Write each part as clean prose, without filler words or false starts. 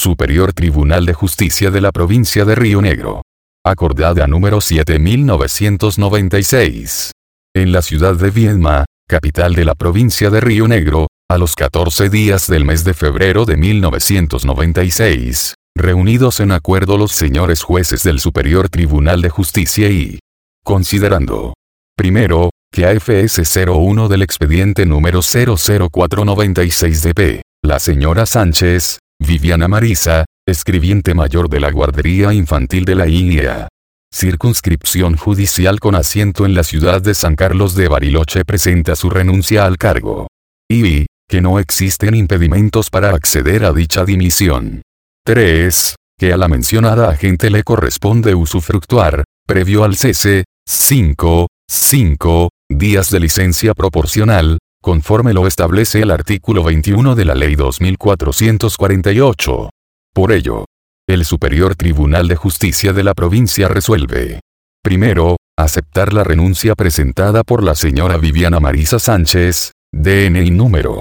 Superior Tribunal de Justicia de la Provincia de Río Negro. Acordada número 7996. En la ciudad de Viedma, capital de la provincia de Río Negro, a los 14 días del mes de febrero de 1996, reunidos en acuerdo los señores jueces del Superior Tribunal de Justicia y considerando, primero, que AFS 01 del expediente número 00496-DP, la señora Sánchez, Viviana Marisa, escribiente mayor de la Guardería Infantil de la INEA, circunscripción judicial con asiento en la ciudad de San Carlos de Bariloche, presenta su renuncia al cargo. Y que no existen impedimentos para acceder a dicha dimisión. 3. Que a la mencionada agente le corresponde usufructuar, previo al cese, 5 días de licencia proporcional, conforme lo establece el artículo 21 de la Ley 2448. Por ello, el Superior Tribunal de Justicia de la provincia resuelve: primero, aceptar la renuncia presentada por la señora Viviana Marisa Sánchez, DNI número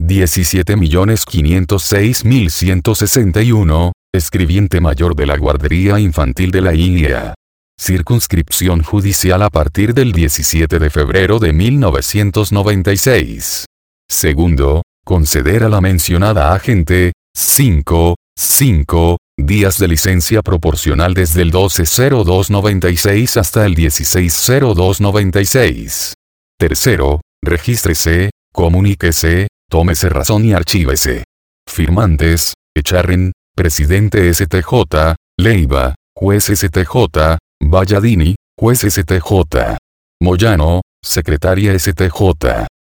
17.506.161, escribiente mayor de la Guardería Infantil de la INEA. Circunscripción judicial a partir del 17 de febrero de 1996. Segundo, conceder a la mencionada agente 5 días de licencia proporcional desde el 12/02/96 hasta el 16/02/96. Tercero, regístrese, comuníquese, tómese razón y archívese. Firmantes: Echarren, presidente STJ, Leiva, juez STJ, Valladini, juez STJ. Moyano, secretaria STJ.